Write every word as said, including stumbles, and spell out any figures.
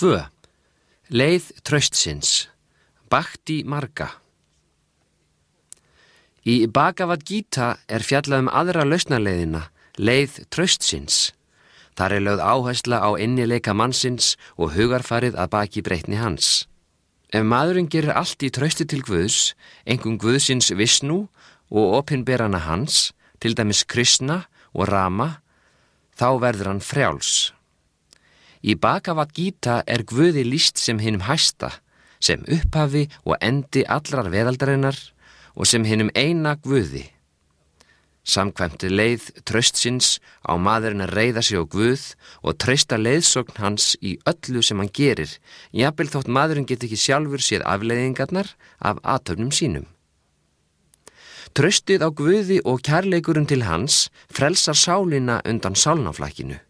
tvö. Leið traustsins. Bhakti marga. Í Bhagavad Gita er fjallað um aðra lausnarleiðina, leið traustsins. Þar er lögð áhersla á innileika mannsins og hugarfarið að baki breytni hans. Ef maðurinn gerir allt í trausti til Guðs, einkum Guðsins Vishnu og opinberana hans, til dæmis Krishna og Rama, þá verður hann frjáls. Í Bhagavad Gita er Guði lýst sem hinum hæsta, sem upphafi og endi allrar veraldarinnar og sem hinum eina Guði. Samkvæmt leið traustsins á maðurinn að reiða sig á Guð og treysta leiðsögn hans í öllu sem hann gerir, jafnvel þótt maðurinn geti ekki sjálfur séð afleiðingarnar af athöfnum sínum. Traustið á Guði og kærleikurinn til hans frelsar sálina undan sálnaflækinu.